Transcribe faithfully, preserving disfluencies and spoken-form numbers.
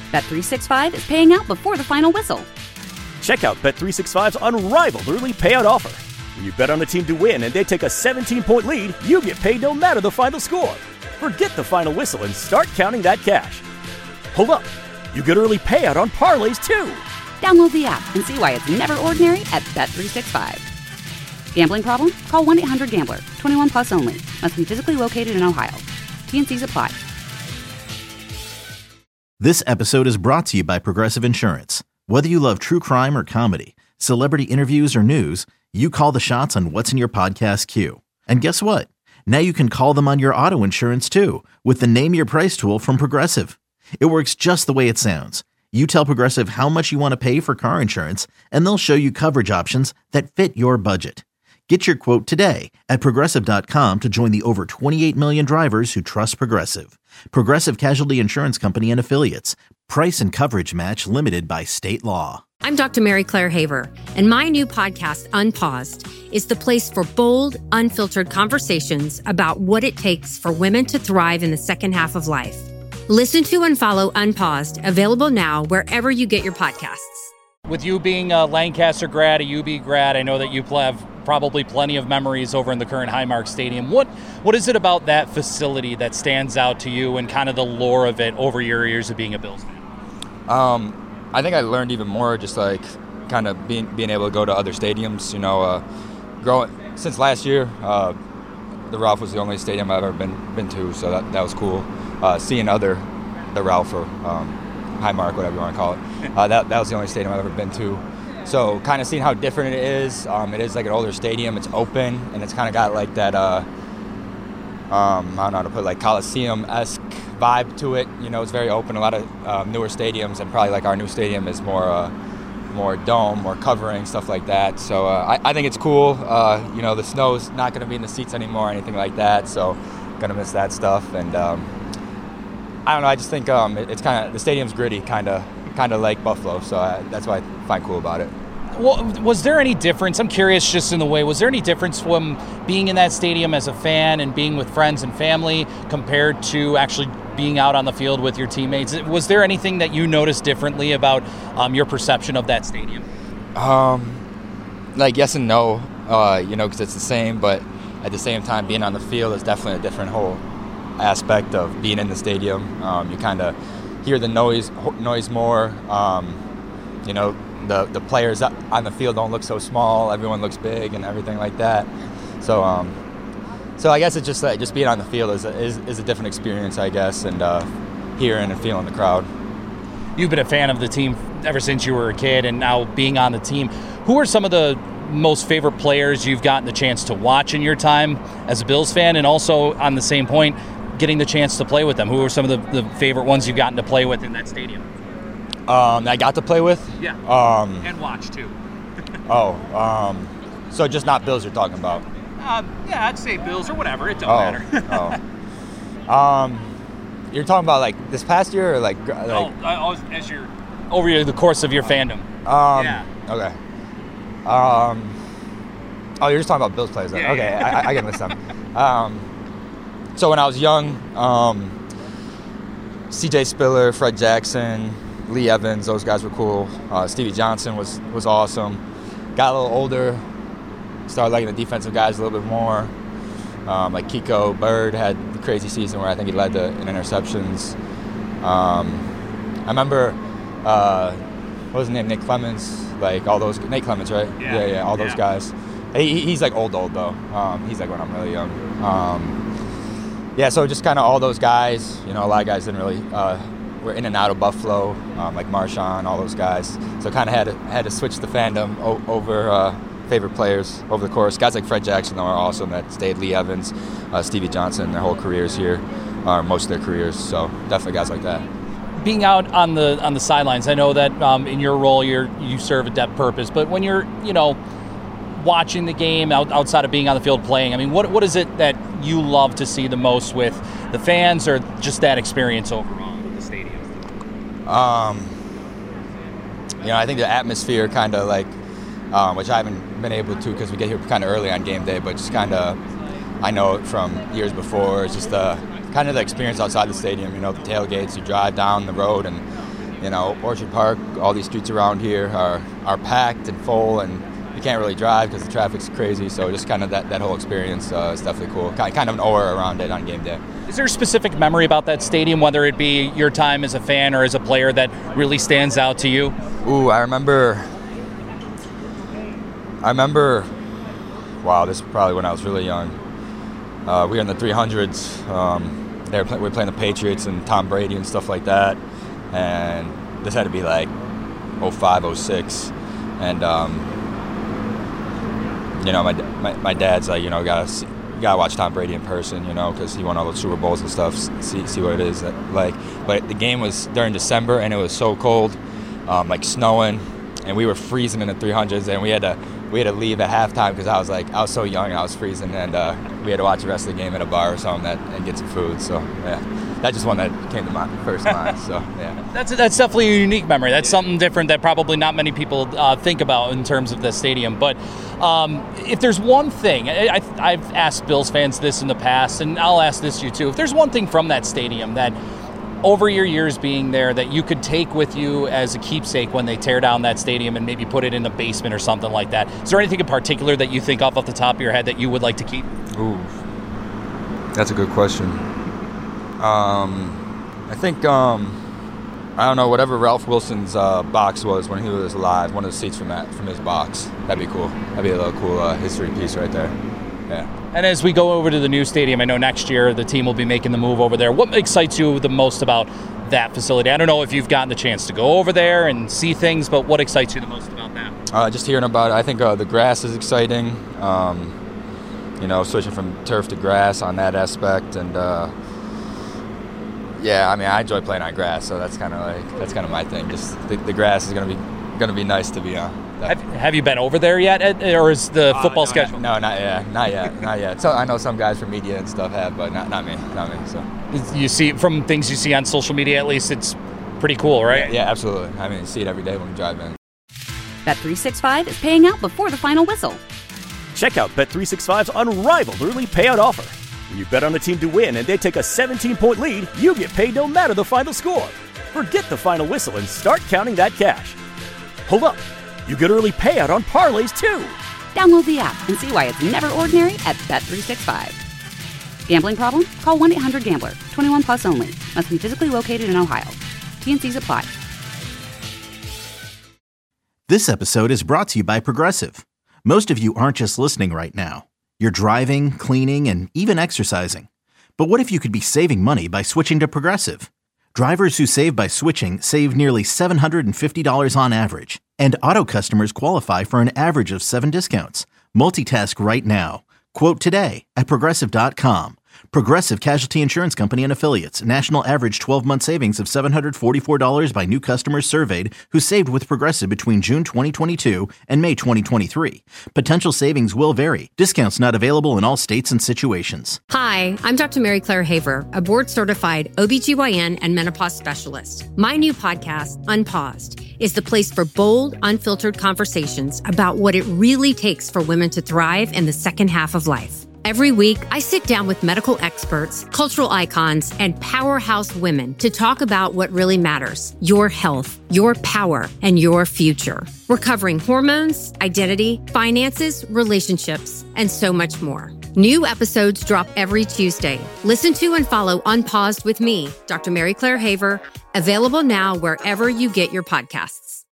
Bet three sixty-five is paying out before the final whistle. Check out Bet three sixty-five's unrivaled early payout offer. When you bet on a team to win and they take a seventeen-point lead, you get paid no matter the final score. Forget the final whistle and start counting that cash. Hold up. You get early payout on parlays, too. Download the app and see why it's never ordinary at Bet three sixty-five. Gambling problem? Call one eight hundred gambler. twenty-one plus only. Must be physically located in Ohio. T N Cs apply. This episode is brought to you by Progressive Insurance. Whether you love true crime or comedy, celebrity interviews or news, you call the shots on what's in your podcast queue. And guess what? Now you can call them on your auto insurance too with the Name Your Price tool from Progressive. It works just the way it sounds. You tell Progressive how much you want to pay for car insurance, and they'll show you coverage options that fit your budget. Get your quote today at Progressive dot com to join the over twenty-eight million drivers who trust Progressive. Progressive Casualty Insurance Company and Affiliates. Price and coverage match limited by state law. I'm Doctor Mary Claire Haver, and my new podcast, Unpaused, is the place for bold, unfiltered conversations about what it takes for women to thrive in the second half of life. Listen to and follow Unpaused, available now wherever you get your podcasts. With you being a Lancaster grad, a U B grad, I know that you have probably plenty of memories over in the current Highmark Stadium. What What is it about that facility that stands out to you and kind of the lore of it over your years of being a Bills fan? Um, I think I learned even more just like kind of being being able to go to other stadiums. You know, uh, growing since last year, uh, the Ralph was the only stadium I've ever been been to, so that that was cool. Uh, seeing other the Ralph or um, Highmark, whatever you want to call it, uh, that that was the only stadium I've ever been to. So kind of seeing how different it is. Um, it is like an older stadium. It's open, and it's kind of got like that, uh, um, I don't know how to put it, like Coliseum-esque vibe to it. You know, it's very open. A lot of uh, newer stadiums, and probably like our new stadium is more uh, more dome, more covering, stuff like that. So uh, I, I think it's cool. Uh, you know, the snow's not going to be in the seats anymore or anything like that, so going to miss that stuff. And um, I don't know, I just think um, it, it's kind of, the stadium's gritty, kind of kind of like Buffalo, so I, that's what I find cool about it. Well, was there any difference? I'm curious just in the way, was there any difference from being in that stadium as a fan and being with friends and family compared to actually being out on the field with your teammates? Was there anything that you noticed differently about um, your perception of that stadium? Um, like yes and no, uh, you know, because it's the same, but at the same time, being on the field is definitely a different whole aspect of being in the stadium. Um, you kind of hear the noise noise more. Um, you know, the the players on the field don't look so small. Everyone looks big and everything like that. So, um, so I guess it's just uh, just being on the field is a, is, is a different experience, I guess, and uh, hearing and feeling the crowd. You've been a fan of the team ever since you were a kid, and now being on the team. Who are some of the most favorite players you've gotten the chance to watch in your time as a Bills fan, and also on the same point, getting the chance to play with them? Who are some of the, the favorite ones you've gotten to play with in that stadium? Um, I got to play with? Yeah. Um, and watch, too. oh, um, so just not Bills you're talking about? Uh, yeah, I'd say Bills or whatever. It don't oh, matter. oh. Um, you're talking about, like, this past year or, like... like oh, uh, as you're, over the course of your fandom. Um, yeah. Okay. Um, oh, you're just talking about Bills players then. Yeah, okay, yeah. I, I can list them. Um, so when I was young, um, C J Spiller, Fred Jackson, Lee Evans, those guys were cool. Uh, Stevie Johnson was, was awesome. Got a little older, started liking the defensive guys a little bit more. Um, like Kiko Bird had a crazy season where I think he led the in interceptions. Um, I remember, uh, what was his name, Nick Clemens, like all those, Nate Clemens, right? Yeah, yeah, yeah all those yeah. guys. He, he's like old, old though. Um, he's like when I'm really young. Um, yeah, so just kind of all those guys, you know, a lot of guys didn't really, uh, were in and out of Buffalo, um, like Marshawn, all those guys. So kind of had to, had to switch the fandom o- over uh, favorite players over the course. Guys like Fred Jackson, though, are awesome that stayed. Lee Evans, uh, Stevie Johnson, their whole careers here, or most of their careers. So definitely guys like that. Being out on the on the sidelines, I know that um, in your role you're you serve a depth purpose, but when you're you know watching the game out, outside of being on the field playing, I mean, what what is it that you love to see the most with the fans, or just that experience overall with the stadium? Um, you know, I think the atmosphere kind of like, um, which I haven't been able to because we get here kind of early on game day, but just kind of, I know it from years before. It's just the kind of the experience outside the stadium. You know, the tailgates. You drive down the road and you know, Orchard Park, all these streets around here are, are packed and full, and you can't really drive because the traffic's crazy. So just kind of that, that whole experience uh, is definitely cool. Kind of an aura around it on game day. Is there a specific memory about that stadium, whether it be your time as a fan or as a player, that really stands out to you? Ooh, I remember, I remember, wow, this is probably when I was really young. Uh, we were in the three hundreds. Um, they were, play, we were playing the Patriots and Tom Brady and stuff like that. And this had to be like oh five, oh six. And, um, you know, my, my my dad's like, you know, gotta see, you gotta watch Tom Brady in person, you know, because he won all those Super Bowls and stuff. See see what it is that, like. But the game was during December, and it was so cold, um, like snowing, and we were freezing in the three hundreds, and we had to we had to leave at halftime because I was like I was so young and I was freezing, and uh, we had to watch the rest of the game at a bar or something that, and get some food. So yeah, that's just one that came to my first mind. So yeah, that's that's definitely a unique memory. That's something different that probably not many people uh, think about in terms of the stadium. But um, if there's one thing, I, I, I've asked Bills fans this in the past, and I'll ask this you too. If there's one thing from that stadium that, over your years being there, that you could take with you as a keepsake when they tear down that stadium and maybe put it in the basement or something like that, is there anything in particular that you think off off the top of your head that you would like to keep? Ooh, that's a good question. Um, I think, um, I don't know, whatever Ralph Wilson's uh, box was when he was alive, one of the seats from that, from his box, that'd be cool. That'd be a little cool uh, history piece right there. Yeah. And as we go over to the new stadium, I know next year the team will be making the move over there. What excites you the most about that facility? I don't know if you've gotten the chance to go over there and see things, but what excites you the most about that? Uh, just hearing about it. I think uh, the grass is exciting. Um, you know, switching from turf to grass on that aspect, and uh, yeah, I mean, I enjoy playing on grass, so that's kind of like that's kind of my thing. Just the, the grass is gonna be gonna be nice to be on. Have, have you been over there yet, or is the uh, football no, schedule? No, not yet, not yet, not yet. So I know some guys from media and stuff have, but not not me, not me. So you see, from things you see on social media, at least, it's pretty cool, right? Yeah, yeah, absolutely. I mean, you see it every day when we drive in. Bet three sixty-five is paying out before the final whistle. Check out Bet three sixty-five's unrivaled early payout offer. When you bet on a team to win and they take a seventeen-point lead, you get paid no matter the final score. Forget the final whistle and start counting that cash. Hold up. You get early payout on parlays, too. Download the app and see why it's never ordinary at Bet three sixty-five. Gambling problem? Call one eight hundred gambler. twenty-one plus only. Must be physically located in Ohio. T N Cs apply. This episode is brought to you by Progressive. Most of you aren't just listening right now. You're driving, cleaning, and even exercising. But what if you could be saving money by switching to Progressive? Drivers who save by switching save nearly seven hundred fifty dollars on average. And auto customers qualify for an average of seven discounts. Multitask right now. Quote today at Progressive dot com. Progressive Casualty Insurance Company and Affiliates. National average twelve-month savings of seven hundred forty-four dollars by new customers surveyed who saved with Progressive between June twenty twenty-two and May twenty twenty-three. Potential savings will vary. Discounts not available in all states and situations. Hi, I'm Doctor Mary Claire Haver, a board-certified O B G Y N and menopause specialist. My new podcast, Unpaused, is the place for bold, unfiltered conversations about what it really takes for women to thrive in the second half of life. Every week, I sit down with medical experts, cultural icons, and powerhouse women to talk about what really matters: your health, your power, and your future. We're covering hormones, identity, finances, relationships, and so much more. New episodes drop every Tuesday. Listen to and follow Unpaused with me, Doctor Mary Claire Haver, available now wherever you get your podcasts.